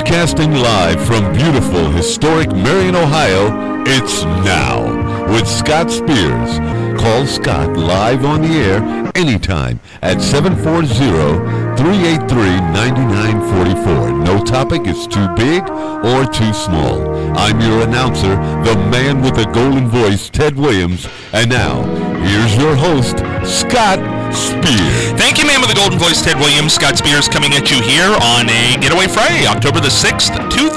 Broadcasting live from beautiful, historic Marion, Ohio, it's Now with Scott Spears. Call Scott live on the air anytime at 740-383-9944. No topic is too big or too small. I'm your announcer, the man with the golden voice, Ted Williams. And now, here's your host, Scott Spears. Thank you, man with the golden voice, Ted Williams. Scott Spears coming at you here on a Getaway Friday, October the 6th,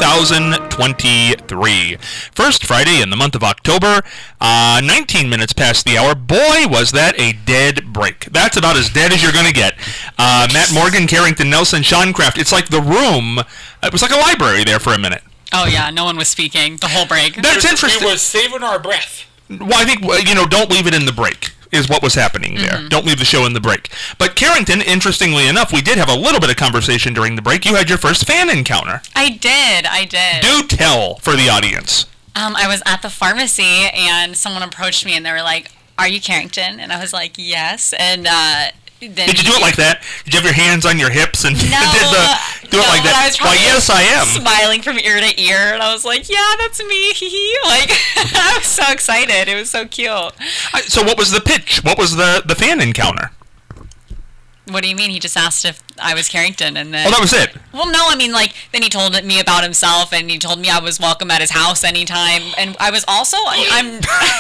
2023. First Friday in the month of October, 19 minutes past the hour. Boy, was that a dead break. That's about as dead as you're going to get. Matt Morgan, Carrington Nelson, Sean Kraft. It's like the room. It was like a library there for a minute. Oh, yeah. No one was speaking the whole break. That's interesting. We were saving our breath. Well, I think, don't leave it in the break is what was happening there. Mm-hmm. Don't leave the show in the break. But Carrington, interestingly enough, we did have a little bit of conversation during the break. You had your first fan encounter. I did. Do tell for the audience. I was at the pharmacy, and someone approached me, and they were like, "Are you Carrington?" And I was like, "Yes." And then did you do it like that? Did you have your hands on your hips and do it like that? I was Why, yes, I am. Smiling from ear to ear, and I was like, "Yeah, that's me." Like, I was so excited. It was so cute. So, what was the pitch? What was the fan encounter? What do you mean? He just asked if I was Carrington, and then... Oh, that was it? Well, no, I mean, then he told me about himself, and he told me I was welcome at his house anytime, and I was also... I'm...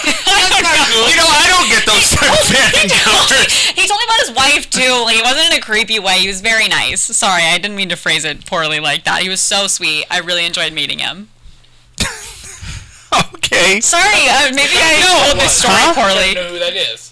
I don't get those type of fan encounters. He told me about his wife, too. He wasn't in a creepy way. He was very nice. Sorry, I didn't mean to phrase it poorly like that. He was so sweet. I really enjoyed meeting him. Okay. Sorry, maybe I told this story poorly. I don't know who that is.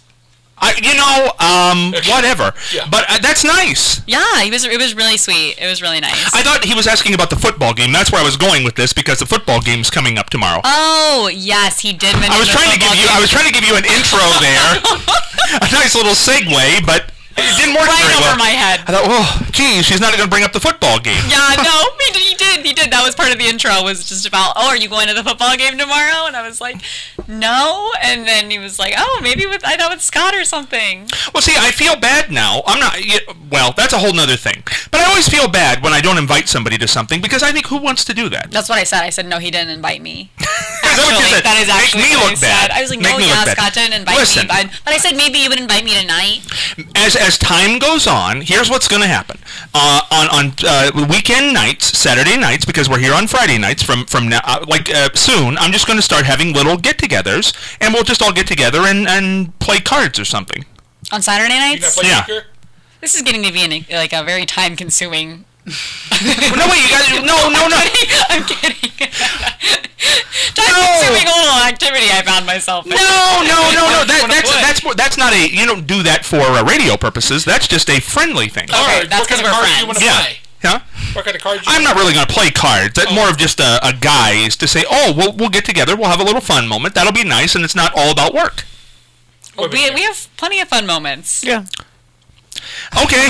Whatever. Yeah. But that's nice. Yeah, it was really sweet. It was really nice. I thought he was asking about the football game. That's where I was going with this because the football game's coming up tomorrow. Oh, yes, he did mention I was trying to give you an intro there. A nice little segue, but it didn't work very well. Right over my head. I thought, geez, she's not going to bring up the football game. Yeah, no, he did. That was part of the intro, was just about, are you going to the football game tomorrow? And I was like, no. And then he was like, maybe with Scott or something. Well, see, I feel bad now. That's a whole nother thing. But I always feel bad when I don't invite somebody to something because I think, who wants to do that? That's what I said. I said, no, he didn't invite me. Actually, that is actually Make me what look I said. bad. I was like, Make no, me look bad. Scott didn't invite Listen, me. But I said maybe you would invite me tonight. As time goes on, here's what's going to happen. On weekend nights, Saturday nights, because we're here on Friday nights from now, soon, I'm just going to start having little get-togethers, and we'll just all get together and play cards or something. On Saturday nights? Yeah. This is getting to be a very time-consuming... No, wait, you guys... No. I'm kidding. Time-consuming little activity I found myself in. No. That's not a... You don't do that for radio purposes. That's just a friendly thing. Okay, that's because we're friends. You want to play? Huh? What kind of cards? I'm not really going to play cards. That's more of just a guise to say, we'll get together, we'll have a little fun moment. That'll be nice, and it's not all about work. Well, we have plenty of fun moments. Yeah. Okay.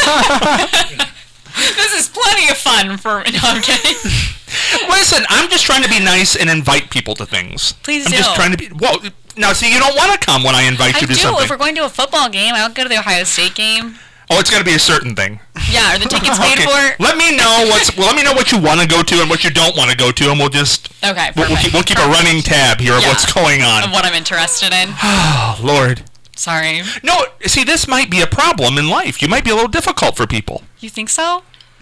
This is plenty of fun for... No, I'm kidding. Listen, I'm just trying to be nice and invite people to things. Please I'm do. just trying to be... Well, now, see, you don't want to come when I invite you to something. If we're going to a football game, I don't go to the Ohio State game. Oh, it's got to be a certain thing. Yeah, are the tickets paid for? Let me know what you want to go to and what you don't want to go to, and we'll just... Okay, We'll keep a running tab here of what's going on. Of what I'm interested in. Oh, Lord. Sorry. No, see, this might be a problem in life. You might be a little difficult for people. You think so?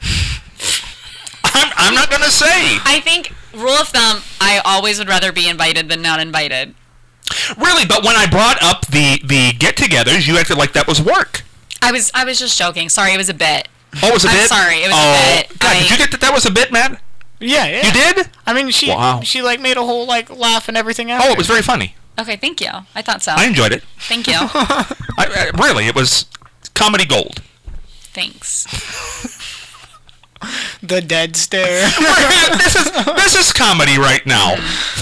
I'm not going to say. I think, rule of thumb, I always would rather be invited than not invited. Really? But when I brought up the get-togethers, you acted like that was work. I was just joking. Sorry, it was a bit. Oh, it was a bit? I'm sorry, it was a bit. God, did you get that was a bit, Matt? Yeah. You did? I mean, she made a whole laugh and everything else. Oh, it was very funny. Okay, thank you. I thought so. I enjoyed it. Thank you. Really, it was comedy gold. Thanks. The dead stare. This is comedy right now.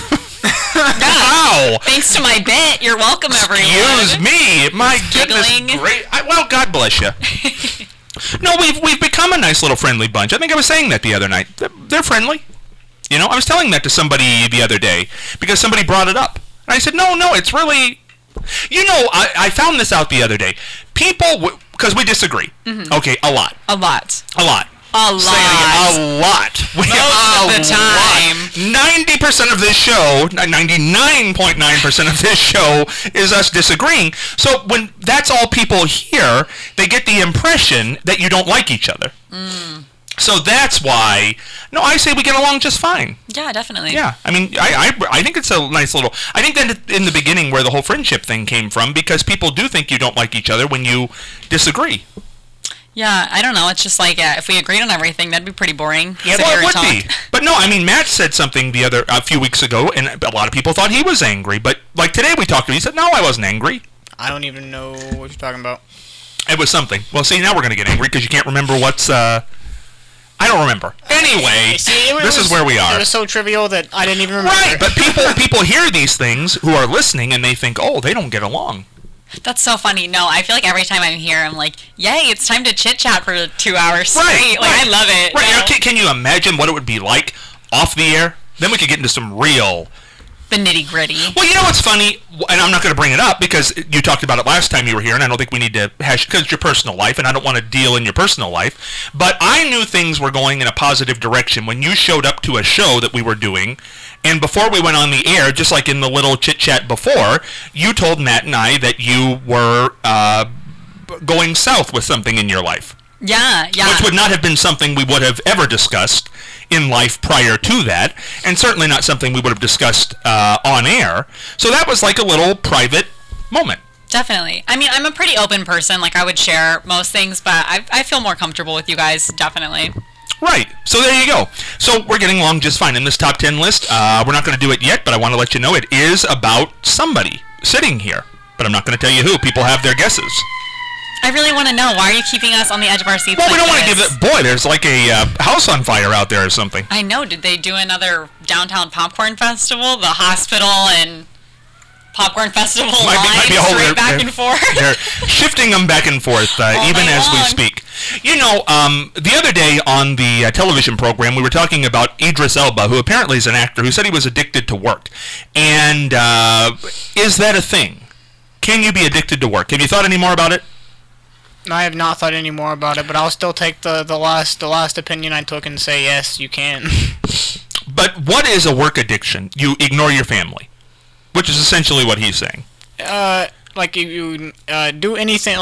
Wow. Thanks to my bit. You're welcome, everyone. Excuse me. My goodness. Great. Well, God bless you. No, we've become a nice little friendly bunch. I think I was saying that the other night. They're friendly. I was telling that to somebody the other day because somebody brought it up. And I said, no, it's really... I found this out the other day. People, because we disagree. Mm-hmm. Okay, a lot. A lot. Saying a lot. Most of the time. 90% of this show, 99.9% of this show is us disagreeing. So when that's all people hear, they get the impression that you don't like each other. So that's why, no, I say we get along just fine. Yeah, definitely. Yeah, I mean, I think it's a nice little, I think that in the beginning where the whole friendship thing came from, because people do think you don't like each other when you disagree. Yeah, I don't know. It's just like, if we agreed on everything, that'd be pretty boring. Yeah, well, it would be. But no, I mean, Matt said something a few weeks ago, and a lot of people thought he was angry. But like today we talked to him, he said, no, I wasn't angry. I don't even know what you're talking about. It was something. Well, see, now we're going to get angry because you can't remember what's, I don't remember. Anyway, this is where we are. It was so trivial that I didn't even remember. Right, but people hear these things who are listening, and they think, oh, they don't get along. That's so funny. No, I feel like every time I'm here, I'm like, yay, it's time to chit-chat for 2 hours straight. Right, like, I love it. Right, now, can you imagine what it would be like off the air? Then we could get into some real... The nitty-gritty. Well, you know what's funny? And I'm not going to bring it up because you talked about it last time you were here, and I don't think we need to hash... Because it's your personal life, and I don't want to deal in your personal life. But I knew things were going in a positive direction when you showed up to a show that we were doing, and before we went on the air, just like in the little chit-chat before, you told Matt and I that you were going south with something in your life. Yeah. Which would not have been something we would have ever discussed in life prior to that, and certainly not something we would have discussed on air. So that was like a little private moment. Definitely. I mean, I'm a pretty open person. Like, I would share most things, but I feel more comfortable with you guys, definitely. Right. So there you go. So we're getting along just fine in this top 10 list. We're not going to do it yet, but I want to let you know it is about somebody sitting here. But I'm not going to tell you who. People have their guesses. I really want to know. Why are you keeping us on the edge of our seats? Well, we like don't want to this? give it... Boy, there's like a house on fire out there or something. I know. Did they do another downtown popcorn festival? The hospital and popcorn festival might be a whole straight back and forth? They're shifting them back and forth even as we speak. You know, the other day on the television program, we were talking about Idris Elba, who apparently is an actor, who said he was addicted to work. And is that a thing? Can you be addicted to work? Have you thought any more about it? I have not thought any more about it, but I'll still take the last opinion I took and say yes, you can. But what is a work addiction? You ignore your family, which is essentially what he's saying. Like if you do anything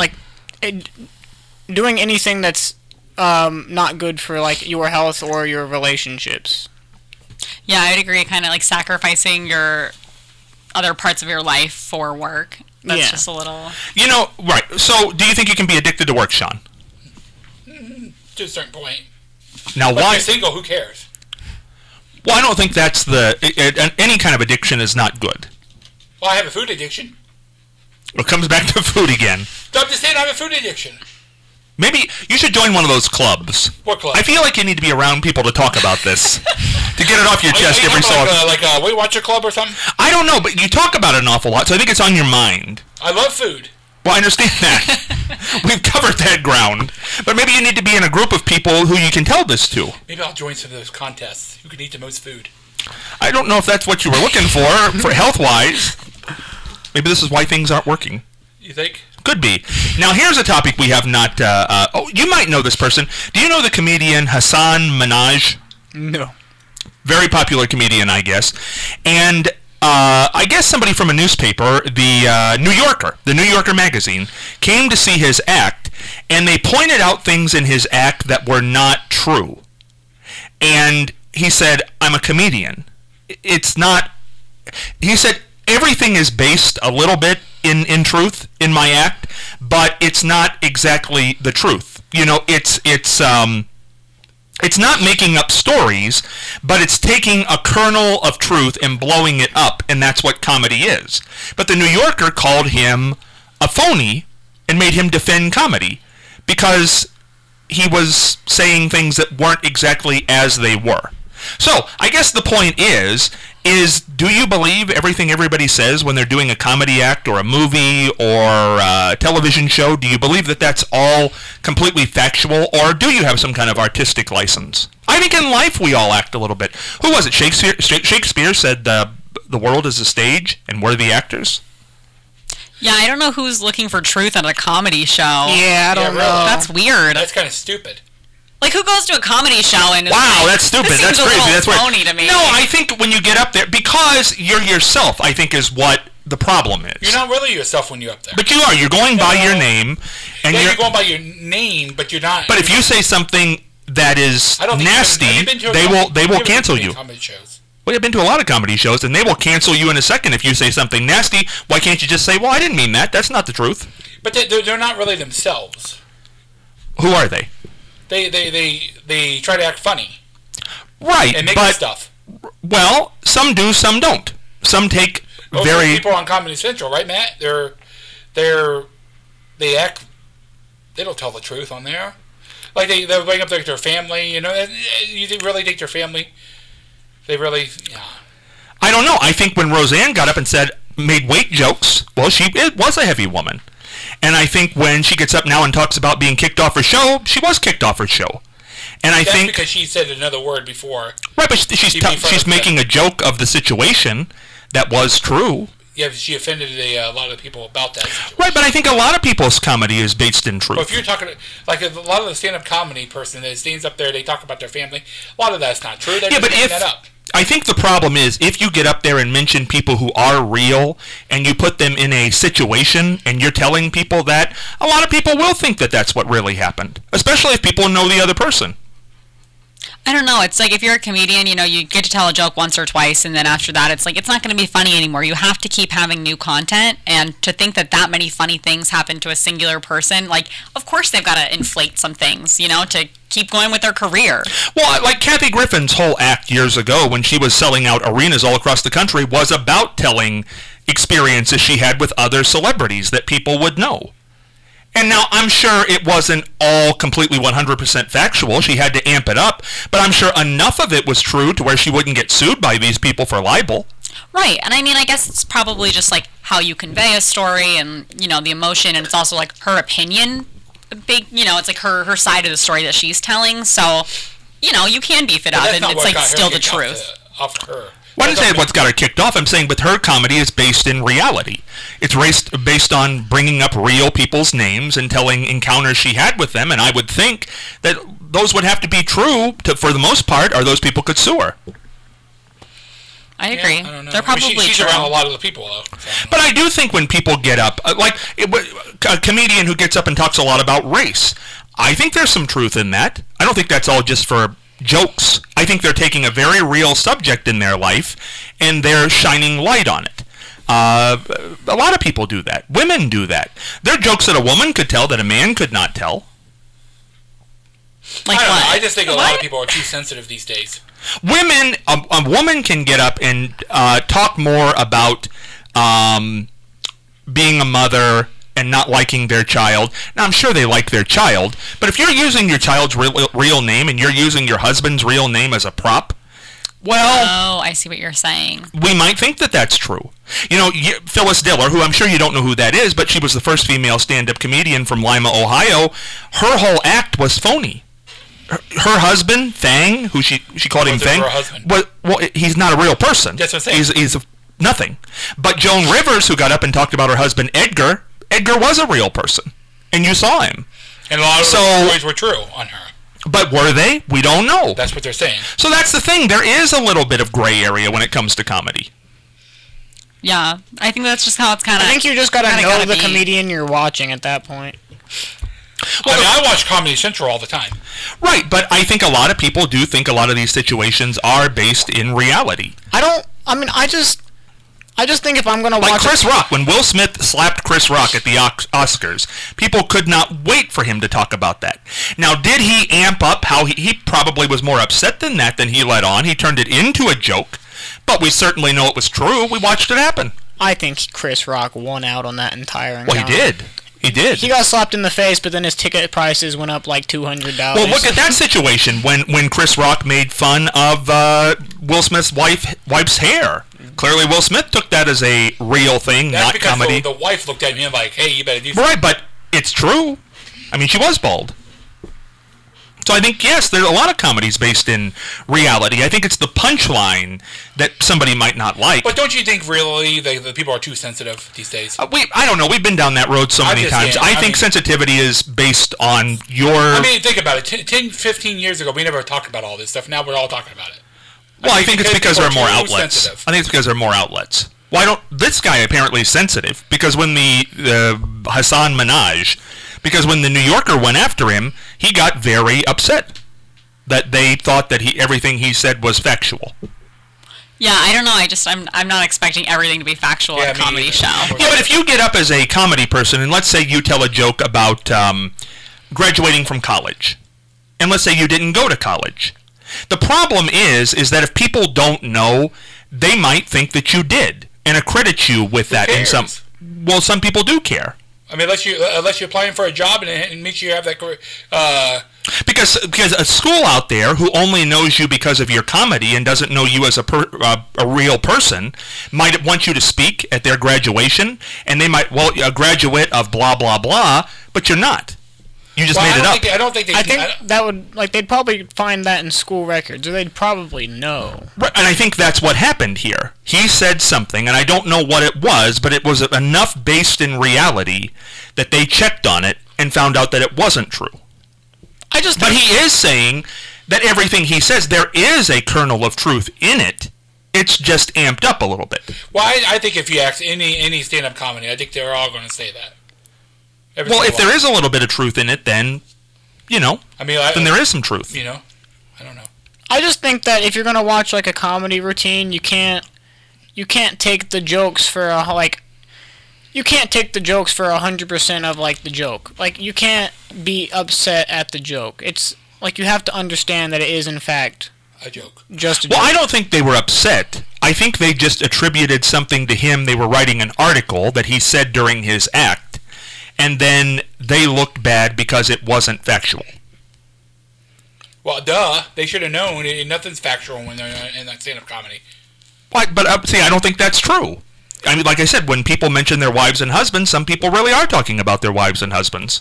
doing anything that's not good for like your health or your relationships. Yeah, I'd agree. Kind of like sacrificing your other parts of your life for work. That's just a little... You know, right. So, do you think you can be addicted to work, Sean? To a certain point. Now, But why... if you're single, who cares? Well, I don't think that's any kind of addiction is not good. Well, I have a food addiction. It comes back to food again. I'm just saying I have a food addiction. Maybe you should join one of those clubs. What club? I feel like you need to be around people to talk about this. To get it off your chest every so often. Like a Weight Watcher Club or something? I don't know, but you talk about it an awful lot, so I think it's on your mind. I love food. Well, I understand that. We've covered that ground. But maybe you need to be in a group of people who you can tell this to. Maybe I'll join some of those contests. Who can eat the most food? I don't know if that's what you were looking for health-wise. Maybe this is why things aren't working. You think? Could be. Now, here's a topic we have not... you might know this person. Do you know the comedian Hasan Minhaj? No. Very popular comedian, I guess. And I guess somebody from a newspaper, the New Yorker magazine, came to see his act, and they pointed out things in his act that were not true. And he said, I'm a comedian. It's not... He said, everything is based a little bit in truth in my act, but it's not exactly the truth. You know, it's not making up stories, but it's taking a kernel of truth and blowing it up, and that's what comedy is. But the New Yorker called him a phony and made him defend comedy because he was saying things that weren't exactly as they were. So, I guess the point is do you believe everything everybody says when they're doing a comedy act or a movie or a television show? Do you believe that that's all completely factual, or do you have some kind of artistic license? I think in life we all act a little bit. Who was it? Shakespeare said the world is a stage and we're the actors? Yeah, I don't know who's looking for truth at a comedy show. Yeah, I don't know. That's weird. That's kind of stupid. Like, who goes to a comedy show and is Wow, that's stupid. This That's seems crazy. a little That's weird. phony to me. No, I think when you get up there, because you're yourself, I think is what the problem is. You're not really yourself when you're up there. But you are. You're going by your name, and you're going by your name, but you're not. But if you say something that is nasty, they will cancel you. Comedy shows. Well, I've been to a lot of comedy shows, and they will cancel you in a second if you say something nasty. Why can't you just say, "Well, I didn't mean that. That's not the truth." But they're not really themselves. Who are they? They try to act funny. Right, and make up stuff. Well, some do, some don't. Some take very people on Comedy Central, right, Matt? They act. They don't tell the truth on there. Like they'll bring up their family. You know, you really think their family? They really. Yeah. I don't know. I think when Roseanne got up and made weight jokes, well, it was a heavy woman. And I think when she gets up now and talks about being kicked off her show, she was kicked off her show. And I think because she said another word before. Right, but she's making a joke of the situation that was true. Yeah, she offended a lot of people about that situation. Right, but I think a lot of people's comedy is based in truth. But if you're talking, like a lot of the stand-up comedy person that stands up there, they talk about their family. A lot of that's not true. They're just making that up. I think the problem is if you get up there and mention people who are real and you put them in a situation and you're telling people that, a lot of people will think that that's what really happened, especially if people know the other person. I don't know. It's like if you're a comedian, you know, you get to tell a joke once or twice, and then after that, it's like it's not going to be funny anymore. You have to keep having new content, and to think that many funny things happen to a singular person, like, of course they've got to inflate some things, you know, to keep going with their career. Well, like Kathy Griffin's whole act years ago when she was selling out arenas all across the country was about telling experiences she had with other celebrities that people would know. And now, I'm sure it wasn't all completely 100% factual. She had to amp it up. But I'm sure enough of it was true to where she wouldn't get sued by these people for libel. Right. And I mean, I guess it's probably just like how you convey a story and, you know, the emotion. And it's also like her opinion. It's like her side of the story that she's telling. So, you know, you can beef it up. And it's like still the truth. Off her. Well, I didn't say what's got her kicked off. I'm saying, but her comedy is based in reality. It's based on bringing up real people's names and telling encounters she had with them, and I would think that those would have to be true for the most part, or those people could sue her. I agree. Yeah, I don't know. They're probably she's true. around a lot of the people, though. So but I do think when people get up, a comedian who gets up and talks a lot about race, I think there's some truth in that. I don't think that's all just for jokes. I think they're taking a very real subject in their life and they're shining light on it. A lot of people do that. Women do that. There are jokes that a woman could tell that a man could not tell. Like I don't what? know. I just think a What? lot of people are too sensitive these days. Women, a woman can get up and talk more about being a mother and not liking their child. Now, I'm sure they like their child, but if you're using your child's real name and you're using your husband's real name as a prop, well... Oh, I see what you're saying. We might think that that's true. You know, Phyllis Diller, who I'm sure you don't know who that is, but she was the first female stand-up comedian from Lima, Ohio. Her whole act was phony. Her husband, Fang, who she called him Fang, her husband? well, he's not a real person. That's what I'm saying. He's nothing. But Joan Rivers, who got up and talked about her husband, Edgar was a real person, and you saw him. And a lot of the stories were true on her. But were they? We don't know. That's what they're saying. So that's the thing. There is a little bit of gray area when it comes to comedy. Yeah, I think that's just how it's kind of... I think you just gotta know the comedian you're watching at that point. Well, I watch Comedy Central all the time. Right, but I think a lot of people do think a lot of these situations are based in reality. I just think if I'm going to watch... Like Chris Rock, when Will Smith slapped Chris Rock at the Oscars, people could not wait for him to talk about that. Now, did he amp up how he probably was more upset than that than he let on? He turned it into a joke, but we certainly know it was true. We watched it happen. I think Chris Rock won out on that entire encounter. Well, he did. He did. He got slapped in the face, but then his ticket prices went up like $200. Well, look at that situation when Chris Rock made fun of Will Smith's wife's hair. Clearly, Will Smith took that as a real thing, That's not because comedy. the wife looked at him like, hey, you better do something. Right, but it's true. I mean, she was bald. So I think, yes, there's a lot of comedies based in reality. I think it's the punchline that somebody might not like. But don't you think really the people are too sensitive these days? I don't know. We've been down that road so many times. I think sensitivity is based on your... I mean, think about it. 10, 15 years ago, we never talked about all this stuff. Now we're all talking about it. Well, I think it's because there are more outlets. Sensitive. I think it's because there are more outlets. Why don't... This guy apparently is sensitive because when the Hasan Minhaj... Because when the New Yorker went after him, he got very upset that they thought that everything he said was factual. Yeah, I don't know. I'm not expecting everything to be factual in a comedy show. Yeah, but if you get up as a comedy person, and let's say you tell a joke about graduating from college, and let's say you didn't go to college, the problem is that if people don't know, they might think that you did and accredit you with that. Who cares? Some people do care. I mean, unless you're applying for a job and it makes sure you have that career. Because a school out there who only knows you because of your comedy and doesn't know you as a real person might want you to speak at their graduation, and they might, a graduate of blah blah blah, but you're not. You just made it up. I think that would they'd probably find that in school records, or they'd probably know. Right, and I think that's what happened here. He said something, and I don't know what it was, but it was enough based in reality that they checked on it and found out that it wasn't true. But he is saying that everything he says, there is a kernel of truth in it. It's just amped up a little bit. Well, I think if you ask any stand-up comedy, I think they're all going to say that. If there is a little bit of truth in it, then, then there is some truth. I don't know. I just think that if you're going to watch, a comedy routine, you can't take the jokes for, you can't take the jokes for 100% of, the joke. You can't be upset at the joke. It's, you have to understand that it is, in fact, a joke. Just a joke. Well, I don't think they were upset. I think they just attributed something to him. They were writing an article that he said during his act. And then they looked bad because it wasn't factual. Well, duh. They should have known. Nothing's factual when they're in that stand-up comedy. But I don't think that's true. I mean, like I said, when people mention their wives and husbands, some people really are talking about their wives and husbands.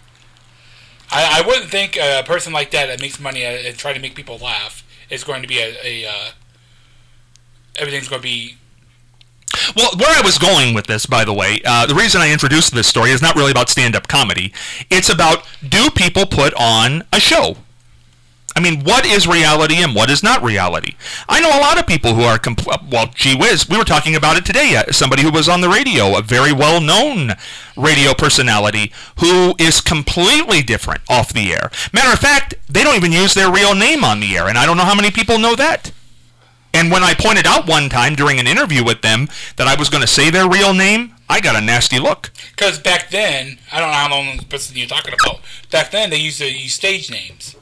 I wouldn't think a person like that makes money and try to make people laugh is going to be everything's going to be... Well, where I was going with this, by the way, the reason I introduced this story is not really about stand-up comedy. It's about, do people put on a show? I mean, what is reality and what is not reality? I know a lot of people who are, gee whiz, we were talking about it today. Somebody who was on the radio, a very well-known radio personality, who is completely different off the air. Matter of fact, they don't even use their real name on the air, and I don't know how many people know that. And when I pointed out one time during an interview with them that I was going to say their real name, I got a nasty look. Because back then, I don't know how long the person you're talking about, back then they used to use stage names.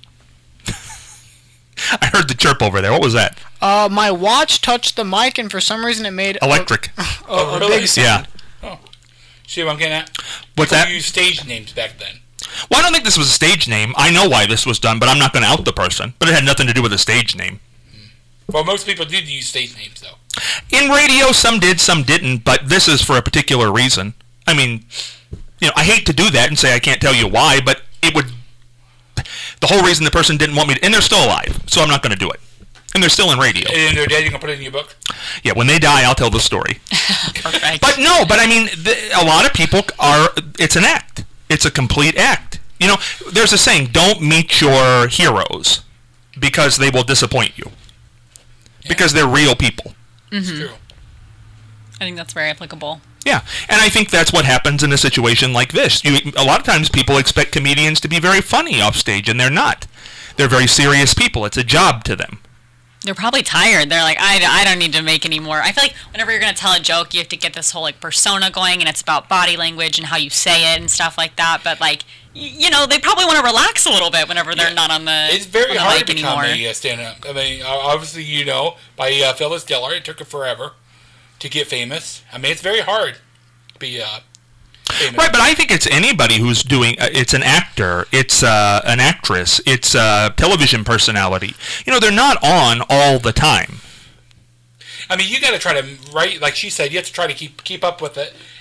I heard the chirp over there. What was that? My watch touched the mic, and for some reason it made... Electric. A big sound. Yeah. Oh. See what I'm getting at? What's that? People used stage names back then. Well, I don't think this was a stage name. I know why this was done, but I'm not going to out the person. But it had nothing to do with a stage name. Well, most people did use stage names, though. In radio, some did, some didn't, but this is for a particular reason. I mean, I hate to do that and say I can't tell you why, but it would... The whole reason the person didn't want me to... And they're still alive, so I'm not going to do it. And they're still in radio. And they're dead, you're going to put it in your book? Yeah, when they die, I'll tell the story. Perfect. But I mean, a lot of people are... It's an act. It's a complete act. There's a saying, don't meet your heroes because they will disappoint you. Because they're real people. It's true. I think that's very applicable. Yeah, and I think that's what happens in a situation like this. A lot of times people expect comedians to be very funny off stage, and they're not. They're very serious people. It's a job to them. They're probably tired. They're like, I don't need to make any more. I feel like whenever you're going to tell a joke, you have to get this whole persona going, and it's about body language and how you say it and stuff like that. But they probably want to relax a little bit whenever they're not on the It's very hard to become anymore. a stand-up. I mean, obviously, by Phyllis Diller, it took her forever to get famous. I mean, it's very hard to be famous. Right, but I think it's anybody who's doing... it's an actor. It's an actress. It's a television personality. They're not on all the time. I mean, you got to try to write, like she said, you have to try to keep up with it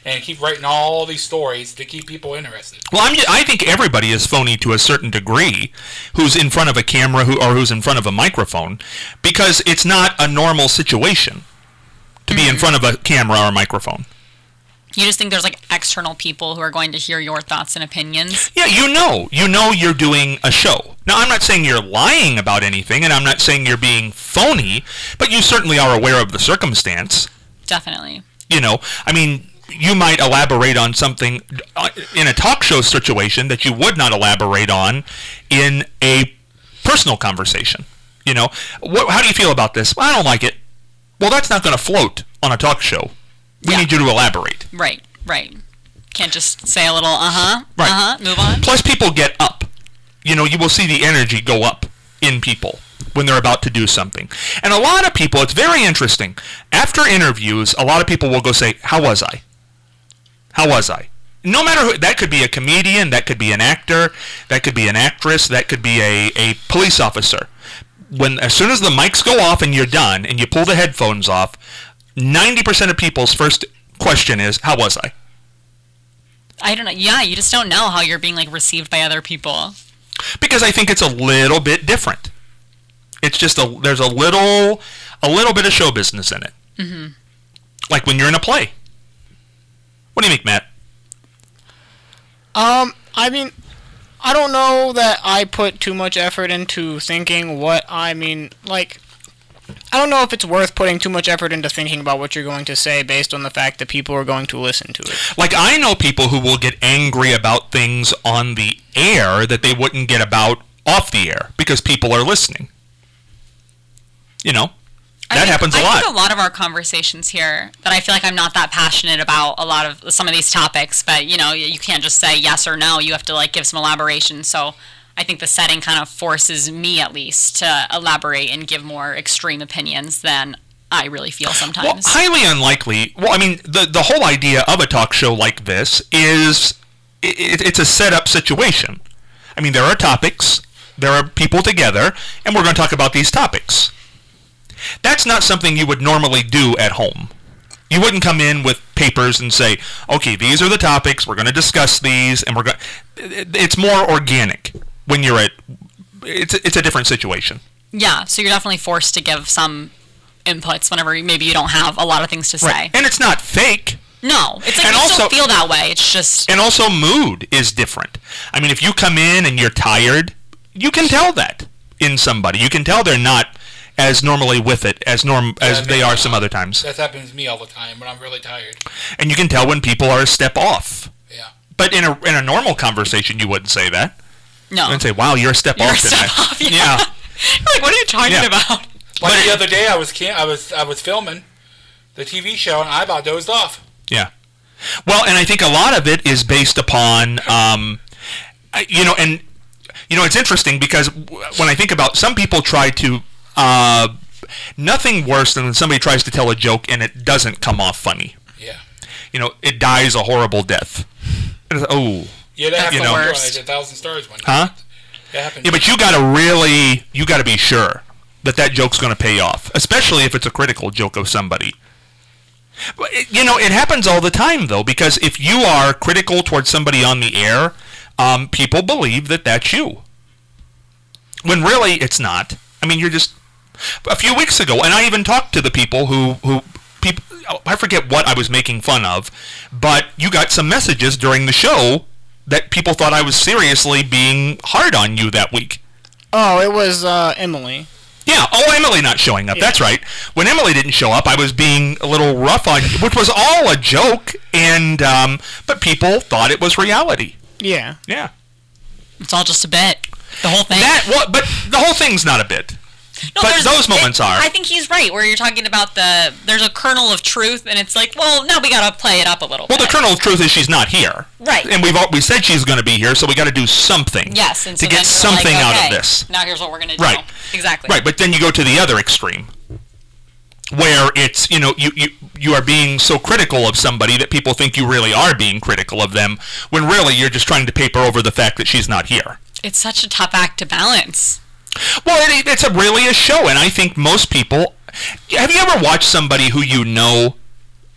and keep writing all these stories to keep people interested. Well, I think everybody is phony to a certain degree who's in front of a camera or who's in front of a microphone, because it's not a normal situation to be in front of a camera or a microphone. You just think there's like external people who are going to hear your thoughts and opinions? Yeah, you know you're doing a show. Now, I'm not saying you're lying about anything, and I'm not saying you're being phony, but you certainly are aware of the circumstance. Definitely. You know, I mean, you might elaborate on something in a talk show situation that you would not elaborate on in a personal conversation. You know, how do you feel about this? Well, I don't like it. Well, that's not going to float on a talk show. We need you to elaborate. Right. Can't just say a little, right. Move on. Plus, people get up. You know, you will see the energy go up in people when they're about to do something. And a lot of people, it's very interesting. After interviews, a lot of people will go say, how was I? How was I? No matter who, that could be a comedian, that could be an actor, that could be an actress, that could be a police officer. As soon as the mics go off and you're done, and you pull the headphones off, 90% of people's first question is, how was I? I don't know. Yeah, you just don't know how you're being like received by other people. Because I think it's a little bit different. It's just there's a little bit of show business in it. Mm-hmm. Like when you're in a play. What do you think, Matt? I mean, I don't know that I put too much effort into thinking I don't know if it's worth putting too much effort into thinking about what you're going to say based on the fact that people are going to listen to it. Like, I know people who will get angry about things on the air that they wouldn't get about off the air because people are listening. You know? That happens a lot. I think a lot of our conversations here that I feel like I'm not that passionate about some of these topics, but, you know, you can't just say yes or no. You have to, like, give some elaboration. So I think the setting kind of forces me, at least, to elaborate and give more extreme opinions than I really feel sometimes. Well, highly unlikely. Well, I mean, the whole idea of a talk show like this is it's a set-up situation. I mean, there are topics, there are people together, and we're going to talk about these topics. That's not something you would normally do at home. You wouldn't come in with papers and say, okay, these are the topics, we're going to discuss these, and it's more organic when you're it's a different situation. Yeah, so you're definitely forced to give some inputs whenever maybe you don't have a lot of things to say. Right. And it's not fake. No, it's like you still feel that way, it's just... And also mood is different. I mean, if you come in and you're tired, you can tell that in somebody. You can tell they're not as normally with it as they are some other times. That happens to me all the time when I'm really tired. And you can tell when people are a step off. Yeah. But in a normal conversation, you wouldn't say that. No. You wouldn't say, wow, you're a step off today. Yeah. Like, what are you talking about? Like the other day, I was filming the TV show, and I about dozed off. Yeah. Well, and I think a lot of it is based upon, it's interesting because when I think about some people try to, nothing worse than when somebody tries to tell a joke and it doesn't come off funny. Yeah. You know, it dies a horrible death. Yeah, that happens. the worst. Like 1,000 stars one. Huh? That happens. Yeah, but you got to be sure that joke's going to pay off, especially if it's a critical joke of somebody. It happens all the time, though, because if you are critical towards somebody on the air, people believe that that's you. When really, it's not. I mean, you're just... A few weeks ago, and I even talked to the people I forget what I was making fun of, but you got some messages during the show that people thought I was seriously being hard on you that week. Oh, it was Emily. Yeah, Emily not showing up. Yeah. That's right. When Emily didn't show up, I was being a little rough on you, which was all a joke, and but people thought it was reality. Yeah. Yeah. It's all just a bit. The whole thing. But the whole thing's not a bit. No, but those moments are. I think he's right, where you're talking about there's a kernel of truth, and it's like, well, now we got to play it up a little bit. Well, the kernel of truth is she's not here. Right. And we said she's going to be here, so we got to do something. Yes, and so to get something out of this. Now here's what we're going to do. Right. Exactly. Right, but then you go to the other extreme, where it's, you are being so critical of somebody that people think you really are being critical of them, when really you're just trying to paper over the fact that she's not here. It's such a tough act to balance. Well, it's really a show, and I think most people... Have you ever watched somebody who you know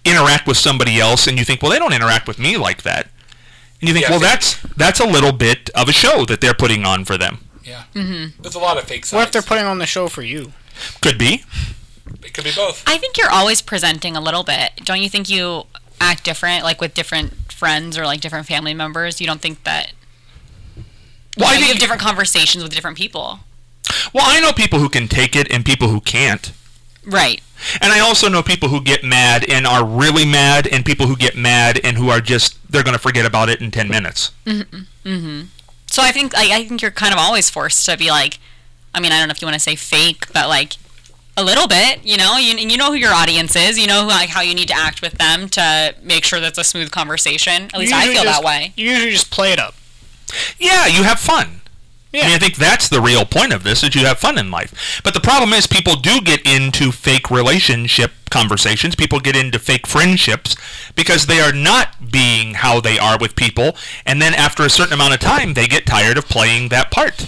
interact with somebody else, and you think, well, they don't interact with me like that. And you think, Yeah, that's a little bit of a show that they're putting on for them. Yeah. Mm-hmm. There's a lot of fake sides. What if they're putting on the show for you? Could be. It could be both. I think you're always presenting a little bit. Don't you think you act different, like with different friends or like different family members? You don't think that... Well, you have different conversations with different people. Well, I know people who can take it and people who can't. Right. And I also know people who get mad and are really mad, and people who get mad and who are just, they're going to forget about it in 10 minutes. So I think you're kind of always forced to be like, I mean, I don't know if you want to say fake, but like a little bit, you know, you know who your audience is, you know like how you need to act with them to make sure that's a smooth conversation. At least I feel that way. You usually just play it up. Yeah, you have fun. Yeah. I mean, I think that's the real point of this, is you have fun in life. But the problem is people do get into fake relationship conversations. People get into fake friendships because they are not being how they are with people. And then after a certain amount of time, they get tired of playing that part.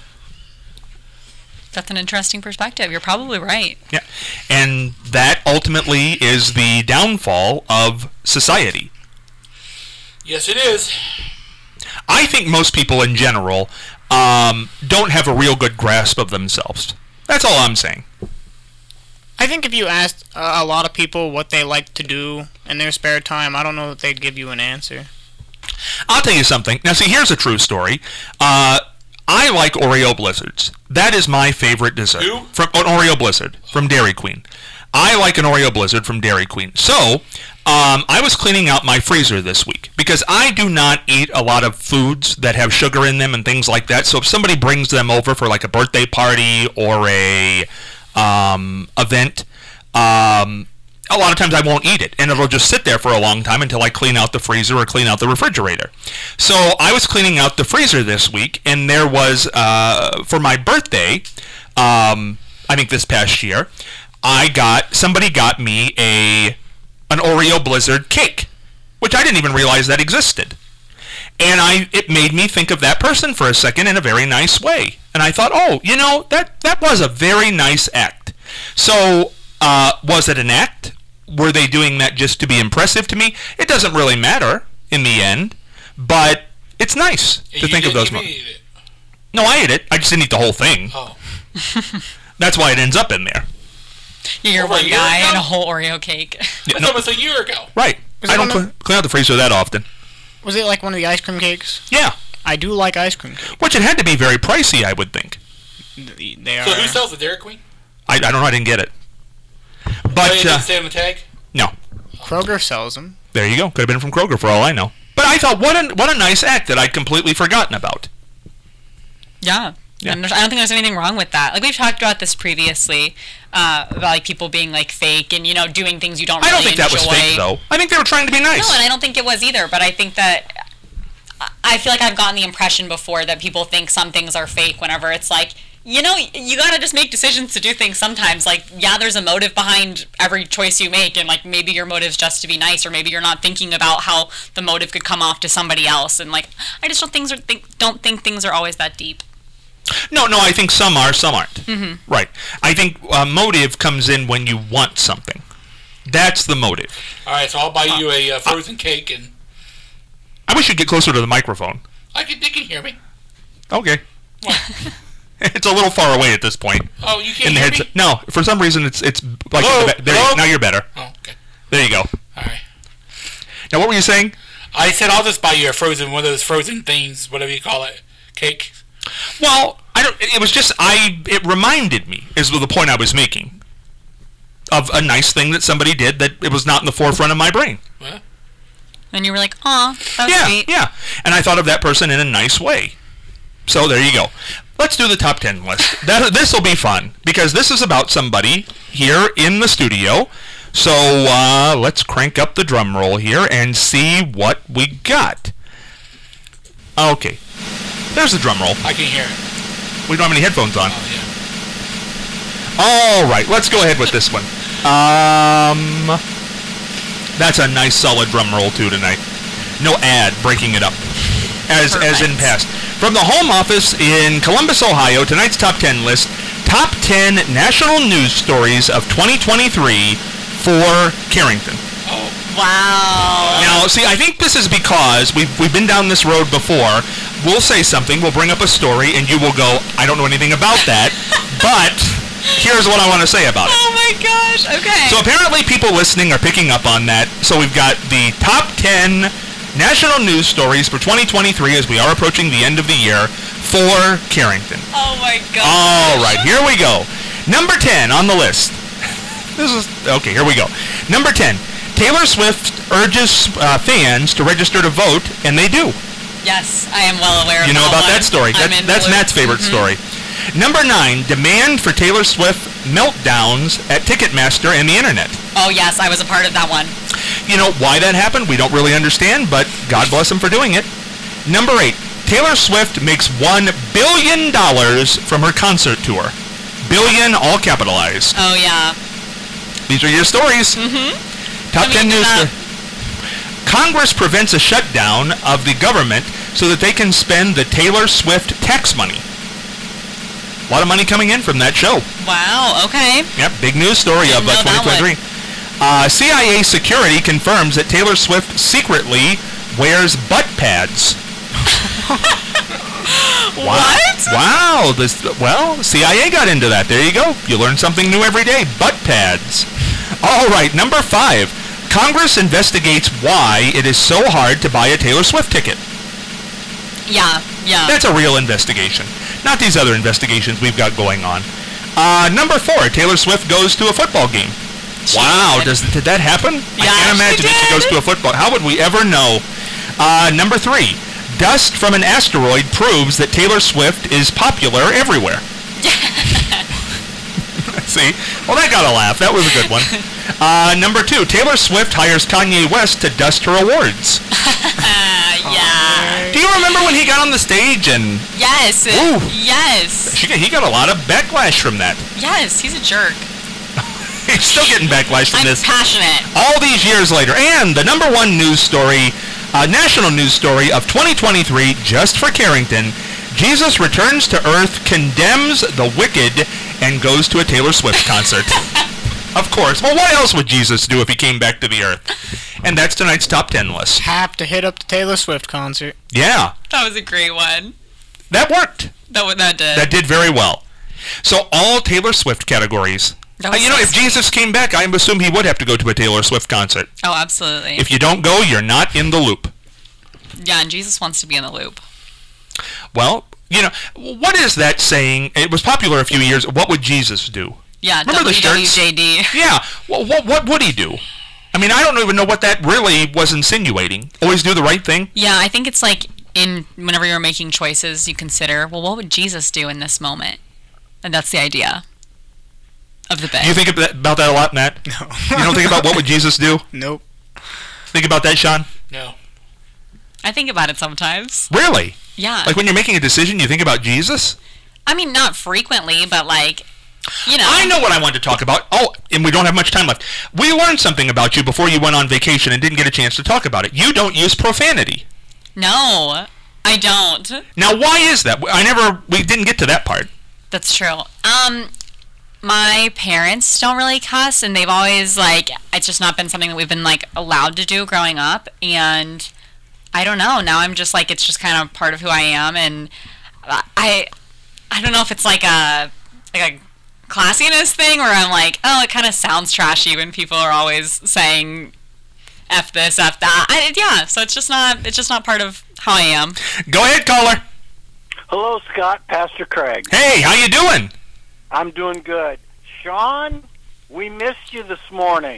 That's an interesting perspective. You're probably right. Yeah. And that ultimately is the downfall of society. Yes, it is. I think most people in general don't have a real good grasp of themselves. That's all I'm saying. I think if you asked a lot of people what they like to do in their spare time, I don't know that they'd give you an answer. I'll tell you something. Now, see, here's a true story. I like Oreo Blizzards. That is my favorite dessert. Who? From an Oreo Blizzard from Dairy Queen. I like an Oreo Blizzard from Dairy Queen. So, I was cleaning out my freezer this week because I do not eat a lot of foods that have sugar in them and things like that. So if somebody brings them over for like a birthday party or a event, a lot of times I won't eat it, and it'll just sit there for a long time until I clean out the freezer or clean out the refrigerator. So I was cleaning out the freezer this week, and there was, for my birthday, I think this past year, somebody got me an Oreo Blizzard cake, which I didn't even realize that existed. And it made me think of that person for a second in a very nice way. And I thought, oh, you know, that was a very nice act. So, was it an act? Were they doing that just to be impressive to me? It doesn't really matter in the end, but it's nice to think of those moments. No, I ate it. I just didn't eat the whole thing. Oh. That's why it ends up in there. You're one guy and a whole Oreo cake. Yeah, that was a year ago. Right. I don't clean out the freezer that often. Was it like one of the ice cream cakes? Yeah. I do like ice cream cake. Which it had to be very pricey, I would think. They are. So who sells the Dairy Queen? I don't know. I didn't get it. But it didn't say on the tag? No. Kroger sells them. There you go. Could have been from Kroger for all I know. But I thought, what a nice act that I'd completely forgotten about. Yeah. And I don't think there's anything wrong with that. Like, we've talked about this previously, about like people being like fake and, you know, doing things you don't really enjoy. I don't think that was fake, though. I think they were trying to be nice. No, and I don't think it was either, but I think that I feel like I've gotten the impression before that people think some things are fake whenever it's like, you know, you gotta just make decisions to do things sometimes. Like, yeah, there's a motive behind every choice you make, and like maybe your motive's just to be nice, or maybe you're not thinking about how the motive could come off to somebody else. And like, I just don't think things are always that deep. No, I think some are, some aren't. Mm-hmm. Right. I think motive comes in when you want something. That's the motive. All right, so I'll buy you a frozen cake, and I wish you'd get closer to the microphone. They can hear me. Okay. What? It's a little far away at this point. Oh, you can't hear me? No, for some reason it's like now you're better. Oh, okay. There you go. All right. Now, what were you saying? I said I'll just buy you one of those frozen things, whatever you call it, cake. Well, it was just it reminded me, is the point I was making, of a nice thing that somebody did that it was not in the forefront of my brain. What? And you were like, aw, that was sweet. Yeah, and I thought of that person in a nice way. So there you go. Let's do the top 10 list. This will be fun, because this is about somebody here in the studio. So let's crank up the drum roll here and see what we got. Okay. There's the drum roll. I can hear it. We don't have any headphones on. Oh, yeah. All right, let's go ahead with this one. That's a nice solid drum roll too tonight. No ad breaking it up, as in past. From the home office in Columbus, Ohio, tonight's top 10 list: top 10 national news stories of 2023 for Carrington. Oh, Wow. Now, see, I think this is because we've been down this road before. We'll say something, we'll bring up a story, and you will go, I don't know anything about that, but here's what I want to say about it. Oh my gosh, okay. So apparently people listening are picking up on that. So we've got the top 10 national news stories for 2023 as we are approaching the end of the year for Carrington. Oh my gosh. All right, here we go. Number 10 on the list. Okay, here we go. Number 10. Taylor Swift urges fans to register to vote, and they do. Yes, I am well aware of that. You know about that story. That's Matt's favorite story. Number 9, demand for Taylor Swift meltdowns at Ticketmaster and the internet. Oh yes, I was a part of that one. You know, why that happened, we don't really understand, but God bless him for doing it. Number 8, Taylor Swift makes $1 billion from her concert tour. Billion, all capitalized. Oh yeah. These are your stories. Top 10 news stories. Congress prevents a shutdown of the government so that they can spend the Taylor Swift tax money. A lot of money coming in from that show. Wow, okay. Yep, big news story of 2023. CIA security confirms that Taylor Swift secretly wears butt pads. What? Wow. Well, CIA got into that. There you go. You learn something new every day. Butt pads. All right, number 5. Congress investigates why it is so hard to buy a Taylor Swift ticket. Yeah. That's a real investigation. Not these other investigations we've got going on. Number 4. Taylor Swift goes to a football game. Wow. Did that happen? Yeah, I can't imagine if she goes to a football. How would we ever know? Number 3. Dust from an asteroid proves that Taylor Swift is popular everywhere. See? Well, that got a laugh. That was a good one. Number 2. Taylor Swift hires Kanye West to dust her awards. Yeah. Do you remember when he got on the stage and... Yes. Ooh. Yes. He got a lot of backlash from that. Yes, he's a jerk. He's still getting backlash from this. I'm passionate. All these years later. And the number 1 news story, national news story of 2023, just for Carrington, Jesus returns to earth, condemns the wicked, and goes to a Taylor Swift concert. Of course. Well, what else would Jesus do if he came back to the earth? And that's tonight's top 10 list. Have to hit up the Taylor Swift concert. Yeah. That was a great one. That worked. That did. That did very well. So all Taylor Swift categories. If Jesus came back, I assume he would have to go to a Taylor Swift concert. Oh, absolutely. If you don't go, you're not in the loop. Yeah, and Jesus wants to be in the loop. Well, what is that saying? It was popular a few years. What would Jesus do? Yeah, remember WWJD. Yeah. What would he do? I mean, I don't even know what that really was insinuating. Always do the right thing? Yeah, I think it's like whenever you're making choices, you consider, well, what would Jesus do in this moment? And that's the idea of the bit. You think about that a lot, Matt? No. You don't think about what would Jesus do? Nope. Think about that, Sean? No. I think about it sometimes. Really? Yeah. Like when you're making a decision, you think about Jesus? I mean, not frequently, but like, I know what I wanted to talk about. Oh, and we don't have much time left. We learned something about you before you went on vacation and didn't get a chance to talk about it. You don't use profanity. No, I don't. Now, why is that? We didn't get to that part. That's true. My parents don't really cuss, and they've always, it's just not been something that we've been, allowed to do growing up, and I don't know. Now I'm just, it's just kind of part of who I am, and I don't know if it's, a classiness thing, where I'm like, oh, it kind of sounds trashy when people are always saying F this, F that. So it's just not part of how I am. Go ahead, caller. Hello, Scott. Pastor Craig. Hey, how you doing? I'm doing good. Sean, we missed you this morning.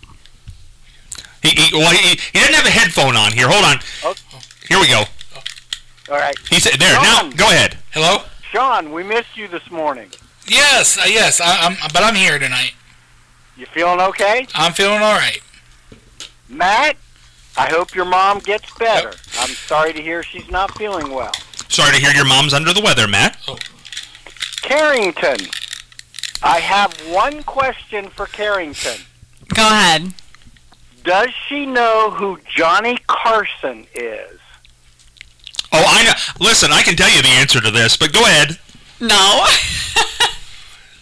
He doesn't have a headphone on here. Hold on. Oh. Here we go. All right. He said, there, Sean, now, go ahead. Hello? Sean, we missed you this morning. Yes. But I'm here tonight. You feeling okay? I'm feeling all right. Matt, I hope your mom gets better. Yep. I'm sorry to hear she's not feeling well. Sorry to hear your mom's under the weather, Matt. Oh. Carrington, I have one question for Carrington. Go ahead. Does she know who Johnny Carson is? Oh, I know. Listen, I can tell you the answer to this, but go ahead. No.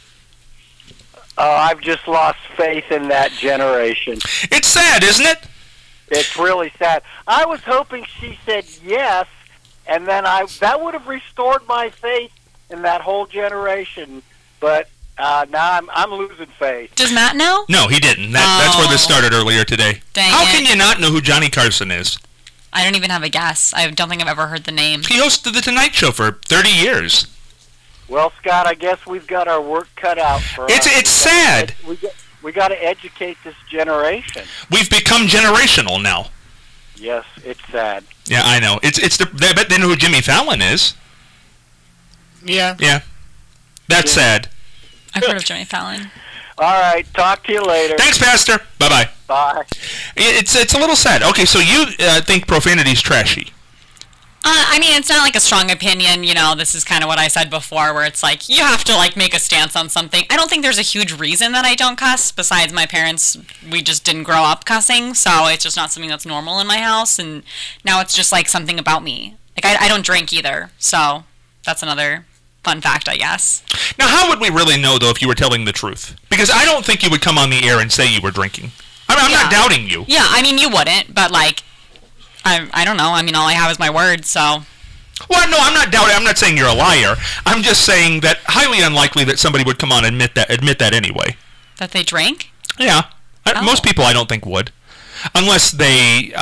I've just lost faith in that generation. It's sad, isn't it? It's really sad. I was hoping she said yes, and then that would have restored my faith in that whole generation. But now I'm losing faith. Does Matt know? No, he didn't. That's where this started earlier today. How can you not know who Johnny Carson is? I don't even have a guess. I don't think I've ever heard the name. He hosted The Tonight Show for 30 years. Well, Scott, I guess we've got our work cut out for us. It's sad. We got to educate this generation. We've become generational now. Yes, it's sad. Yeah, I know. I bet they know who Jimmy Fallon is. Yeah. Yeah. That's sad. I've heard of Jimmy Fallon. All right, talk to you later. Thanks, Pastor. Bye-bye. Bye. It's a little sad. Okay, so you think profanity's trashy. I mean, it's not like a strong opinion, you know, this is kind of what I said before, where it's like, you have to, like, make a stance on something. I don't think there's a huge reason that I don't cuss, besides my parents, we just didn't grow up cussing, so it's just not something that's normal in my house, and now it's just, like, something about me. Like, I don't drink either, so that's another fun fact, I guess. Now, how would we really know, though, if you were telling the truth? Because I don't think you would come on the air and say you were drinking. I'm not doubting you. Yeah, I mean, you wouldn't, but, like, I don't know. I mean, all I have is my word, so. Well, no, I'm not doubting. I'm not saying you're a liar. I'm just saying that highly unlikely that somebody would come on and admit that anyway. That they drank? Yeah. Most people I don't think would. Unless they,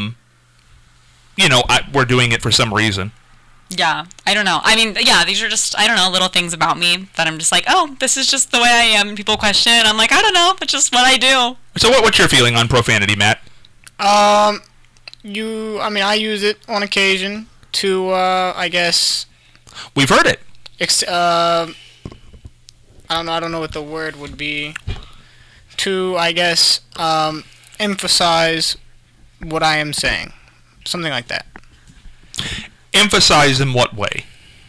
were doing it for some reason. Yeah, I don't know. I mean, yeah, these are just, I don't know, little things about me that I'm just like, oh, this is just the way I am. And people question, and I'm like, I don't know, it's just what I do. So what's your feeling on profanity, Matt? I use it on occasion to, I guess... We've heard it. I don't know what the word would be. To, I guess, emphasize what I am saying. Something like that. Emphasize in what way?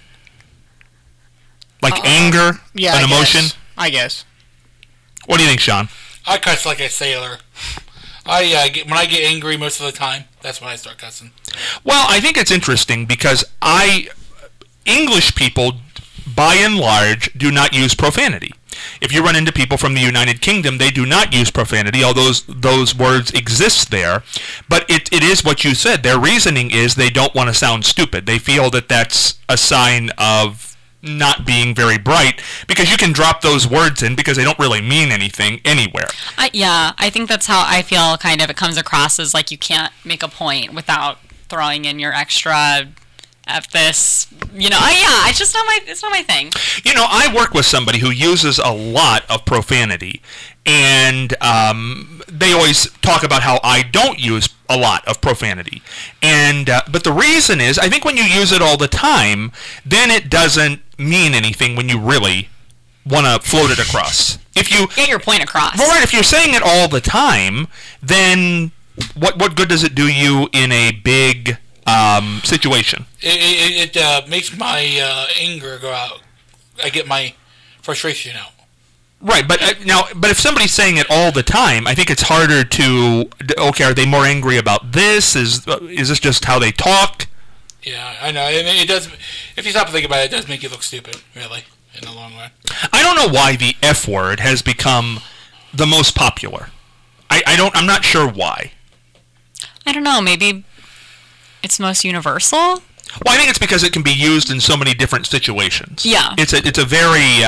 Like anger? Yeah, an emotion? I guess. What do you think, Sean? I cuss like a sailor. When I get angry most of the time, that's when I start cussing. Well, I think it's interesting because English people, by and large, do not use profanity. If you run into people from the United Kingdom, they do not use profanity, although those words exist there. But it is what you said. Their reasoning is they don't want to sound stupid. They feel that that's a sign of not being very bright, because you can drop those words in because they don't really mean anything anywhere. I think that's how I feel kind of it comes across, as like you can't make a point without throwing in your extra F this, it's just not my thing. I work with somebody who uses a lot of profanity, and they always talk about how I don't use a lot of profanity. And but the reason is, I think when you use it all the time, then it doesn't mean anything when you really want to float it across. If you get your point across. Well, right, if you're saying it all the time, then what good does it do you in a big situation? It makes my anger go out. I get my frustration out. Right, but if somebody's saying it all the time, I think it's harder to. Okay, are they more angry about this? Is this just how they talk? Yeah, I know. I mean, it does. If you stop to think about it, it does make you look stupid, really, in the long run. I don't know why the F word has become the most popular. I'm not sure why. I don't know. Maybe it's most universal. Well, I think it's because it can be used in so many different situations. Yeah. It's a very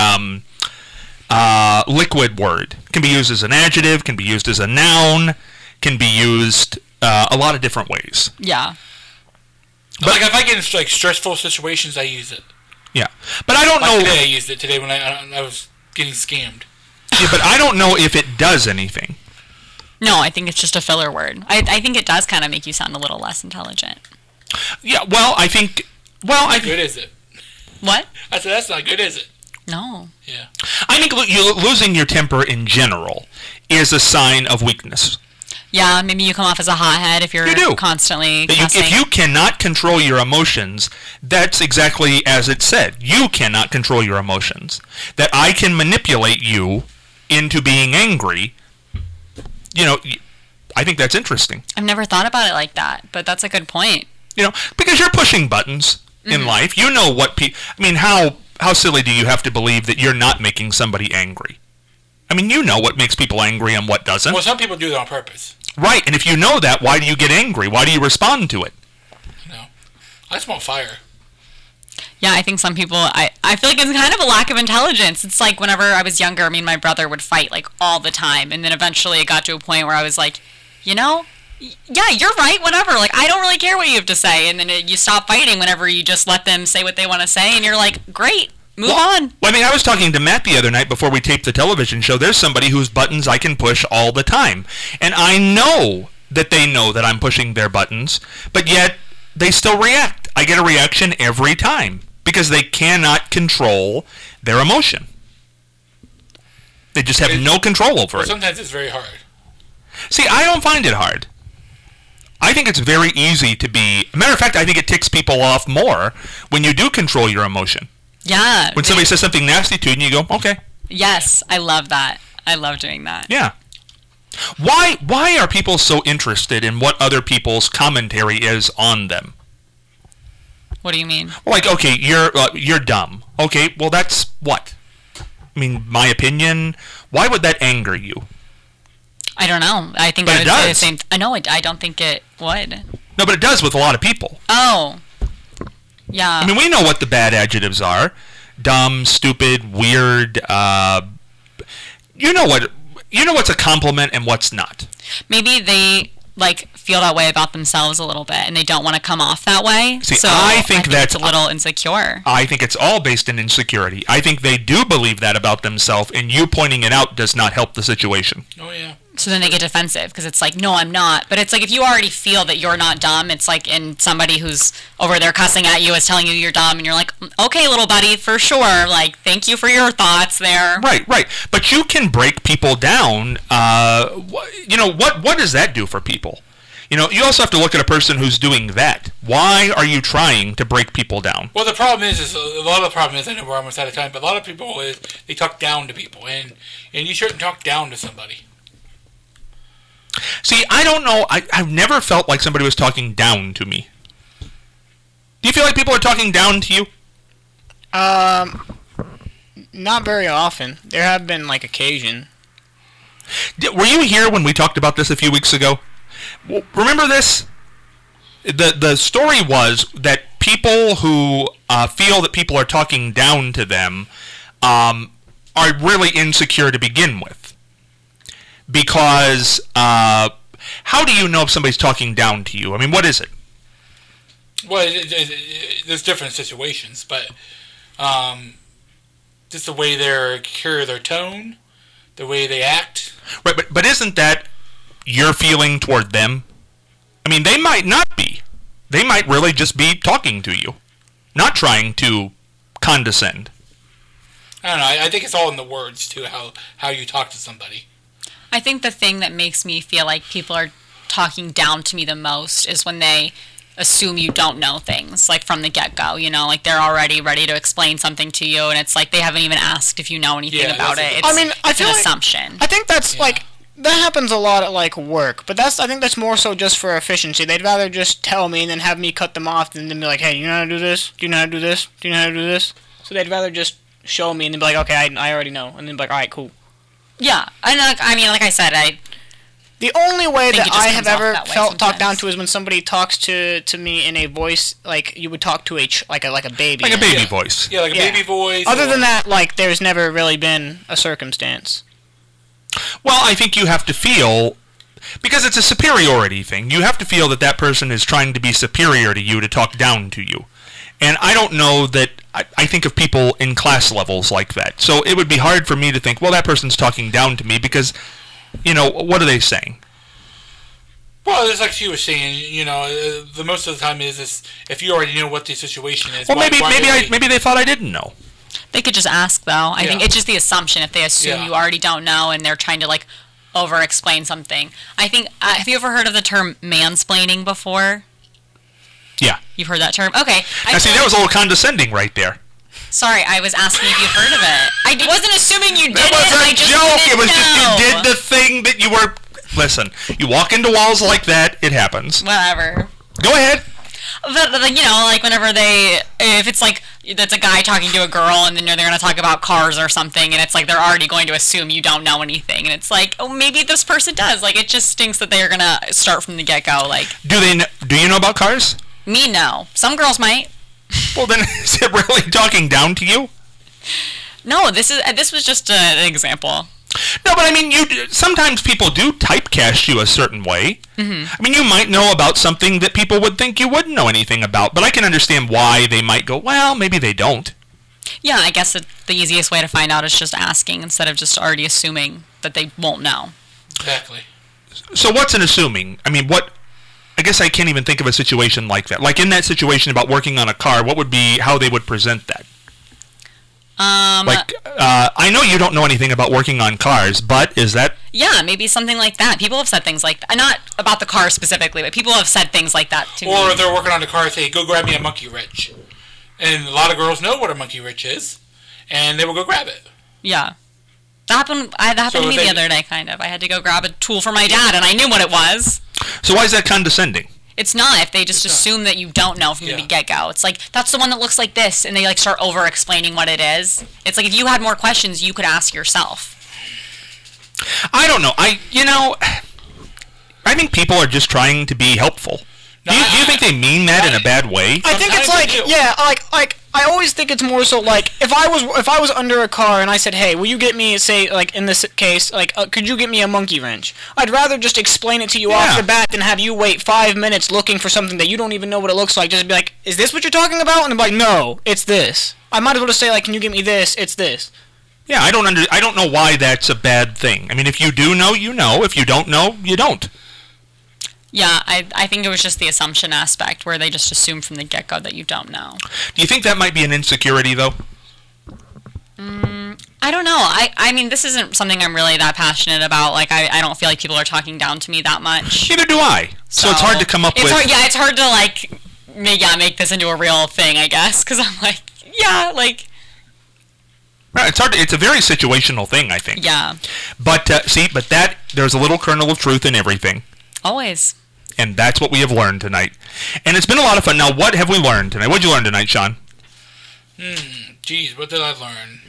liquid word. It can be used as an adjective, can be used as a noun, can be used a lot of different ways. Yeah. But like if I get in stressful situations, I use it. Yeah, but I don't know. Today I used it. Today when I was getting scammed. Yeah, but I don't know if it does anything. No, I think it's just a filler word. I think it does kind of make you sound a little less intelligent. Yeah, well, I think... Well, How good is it? What? I said, that's not good, is it? No. Yeah. I think losing your temper in general is a sign of weakness. Yeah, maybe you come off as a hothead if you're constantly cussing. If you cannot control your emotions, that's exactly as it said. You cannot control your emotions. That I can manipulate you into being angry. I think that's interesting. I've never thought about it like that, but that's a good point. Because you're pushing buttons in life. You know what how silly do you have to believe that you're not making somebody angry? I mean, you know what makes people angry and what doesn't. Well, some people do that on purpose. Right, and if you know that, why do you get angry? Why do you respond to it? No. I smell fire. Yeah, I think some people, I feel like it's kind of a lack of intelligence. It's like whenever I was younger, me and my brother would fight like all the time. And then eventually it got to a point where I was like, you know, yeah, you're right, whatever. Like, I don't really care what you have to say. And then you stop fighting whenever you just let them say what they want to say. And you're like, great, move on. Well, I mean, I was talking to Matt the other night before we taped the television show. There's somebody whose buttons I can push all the time. And I know that they know that I'm pushing their buttons, but yet they still react. I get a reaction every time because they cannot control their emotion. They just have no control over it. Sometimes it's very hard. See, I don't find it hard. I think it's very easy to be... Matter of fact, I think it ticks people off more when you do control your emotion. Yeah. When somebody says something nasty to you and you go, okay. Yes, I love that. I love doing that. Yeah. Why are people so interested in what other people's commentary is on them? What do you mean? Like, okay, you're dumb. Okay, well, that's what? I mean, my opinion. Why would that anger you? I don't know. I think But I it would say the does. same. I know. I don't think it would. No, but it does with a lot of people. Oh. Yeah. I mean, we know what the bad adjectives are: dumb, stupid, weird. You know what's a compliment and what's not. Maybe they feel that way about themselves a little bit, and they don't want to come off that way. See, so I think that's it's a little insecure. I think it's all based in insecurity. I think they do believe that about themselves, and you pointing it out does not help the situation. Oh, yeah. So then they get defensive because it's like, no, I'm not. But it's like if you already feel that you're not dumb, it's like in somebody who's over there cussing at you is telling you you're dumb, and you're like, okay, little buddy, for sure. Like, thank you for your thoughts there. Right. But you can break people down. What does that do for people? You also have to look at a person who's doing that. Why are you trying to break people down? Well, the problem is a lot of the problem is, I know we're almost out of time, but a lot of people is they talk down to people, and you shouldn't talk down to somebody. See, I don't know. I've never felt like somebody was talking down to me. Do you feel like people are talking down to you? Not very often. There have been occasion. Were you here when we talked about this a few weeks ago? Remember this? The story was that people who feel that people are talking down to them are really insecure to begin with. Because how do you know if somebody's talking down to you? I mean, what is it? Well, there's different situations, but just the way they carry their tone, the way they act. Right, but isn't that your feeling toward them? I mean, they might not be. They might really just be talking to you, not trying to condescend. I don't know. I think it's all in the words, too, how you talk to somebody. I think the thing that makes me feel like people are talking down to me the most is when they assume you don't know things, from the get-go, they're already ready to explain something to you, and it's like they haven't even asked if you know anything about it. It's an assumption. I think that's, that happens a lot at, work, but I think that's more so just for efficiency. They'd rather just tell me and then have me cut them off than be like, hey, do you know how to do this? Do you know how to do this? Do you know how to do this? So they'd rather just show me and then be like, okay, I already know, and then be like, all right, cool. Yeah, and like I said, the only way that I have ever felt sometimes. talked down to is when somebody talks to me in a voice like you would talk to a baby. Like a baby voice. Yeah, like a baby voice. Other than that, there's never really been a circumstance. Well, I think you have to feel, because it's a superiority thing, you have to feel that person is trying to be superior to you to talk down to you. And I don't know that, I think of people in class levels like that. So it would be hard for me to think, well, that person's talking down to me because, what are they saying? Well, it's like she was saying, the most of the time is if you already know what the situation is. Well, maybe they thought I didn't know. They could just ask, though. I think it's just the assumption if they assume you already don't know and they're trying to, over-explain something. I think, have you ever heard of the term mansplaining before? Yeah. You've heard that term? Okay. Now, see, that was a little condescending right there. Sorry, I was asking if you've heard of it. I wasn't assuming you did That was a joke. It was just you did the thing that you were... Listen, you walk into walls like that, it happens. Whatever. Go ahead. But, you know, like whenever if it's like that's a guy talking to a girl and then they're going to talk about cars or something, and it's like they're already going to assume you don't know anything, and it's like, oh, maybe this person does. Like, it just stinks that they're going to start from the get-go. Like, Do you know about cars? me, no. Some girls might. Well, then is it really talking down to you? No, this was just an example. No, but I mean, sometimes people do typecast you a certain way. Mm-hmm. I mean, you might know about something that people would think you wouldn't know anything about, but I can understand why they might go, well, maybe they don't. Yeah, I guess the easiest way to find out is just asking instead of just already assuming that they won't know. Exactly. So what's an assuming? I mean, I guess I can't even think of a situation like that. Like in that situation about working on a car, what would be how they would present that? I know you don't know anything about working on cars, but is that... Yeah, maybe something like that. People have said things like that. Not about the car specifically, but people have said things like that to me. Or they're working on the car and say, go grab me a monkey wrench. And a lot of girls know what a monkey wrench is, and they will go grab it. Yeah. That happened to me the other day, kind of. I had to go grab a tool for my dad, and I knew what it was. So why is that condescending? It's not if they just assume that you don't know from the get-go. It's like, that's the one that looks like this, and they like start over-explaining what it is. It's like if you had more questions, you could ask yourself. I don't know. I think people are just trying to be helpful. Do you think they mean that in a bad way? I think it's like I always think it's more so like if I was under a car and I said, hey, will you get me, say, like in this case, like could you get me a monkey wrench? I'd rather just explain it to you off the bat than have you wait 5 minutes looking for something that you don't even know what it looks like. Just be like, is this what you're talking about? And I'm like, no, it's this. I might as well just say like, can you get me this? It's this. Yeah, I don't know why that's a bad thing. I mean, if you do know, you know. If you don't know, you don't. Yeah, I think it was just the assumption aspect where they just assume from the get-go that you don't know. Do you think that might be an insecurity, though? I don't know. I mean, this isn't something I'm really that passionate about. Like, I don't feel like people are talking down to me that much. Neither do I. So it's hard to come up with... It's hard to, like, make this into a real thing, I guess. Because I'm like, yeah, like... Right, it's hard. It's a very situational thing, I think. Yeah. But, there's a little kernel of truth in everything. Always. And that's what we have learned tonight. And it's been a lot of fun. Now, what have we learned tonight? What did you learn tonight, Sean? Geez, what did I learn?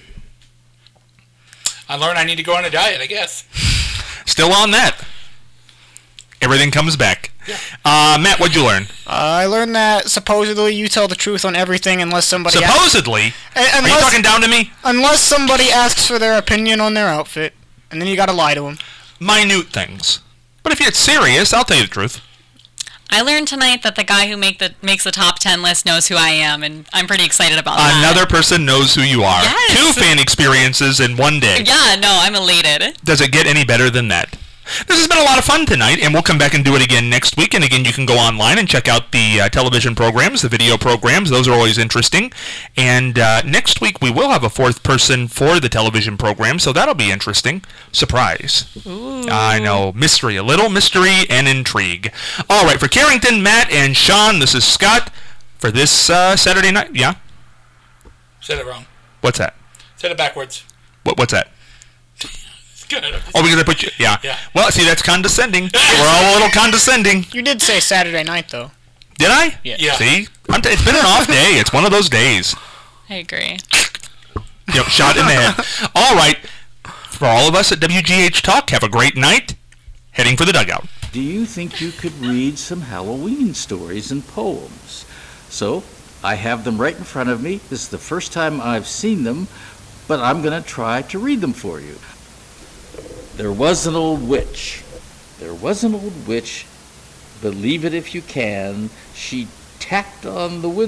I learned I need to go on a diet, I guess. Still on that. Everything comes back. Yeah. Matt, what'd you learn? I learned that supposedly you tell the truth on everything unless somebody... Supposedly? Are you talking down to me? Unless somebody asks for their opinion on their outfit, and then you gotta lie to them. Minute things. But if it's serious, I'll tell you the truth. I learned tonight that the guy who makes the top 10 list knows who I am, and I'm pretty excited about that. Another person knows who you are. Yes. 2 fan experiences in one day. Yeah, no, I'm elated. Does it get any better than that? This has been a lot of fun tonight, and we'll come back and do it again next week. And again, you can go online and check out the television programs, the video programs. Those are always interesting. And next week, we will have a 4th person for the television program, so that'll be interesting. Surprise. Ooh. I know. Mystery. A little mystery and intrigue. All right, for Carrington, Matt, and Sean, this is Scott for this Saturday night. Yeah? Said it wrong. What's that? Said it backwards. What's that? Good. Oh, we're going to put you... Yeah. Yeah. Well, see, that's condescending. We're all a little condescending. You did say Saturday night, though. Did I? Yeah. See? It's been an off day. It's one of those days. I agree. Yep, shot in the head. All right. For all of us at WGH Talk, have a great night. Heading for the dugout. Do you think you could read some Halloween stories and poems? So, I have them right in front of me. This is the first time I've seen them, but I'm going to try to read them for you. There was an old witch. There was an old witch. Believe it if you can. She tacked on the window.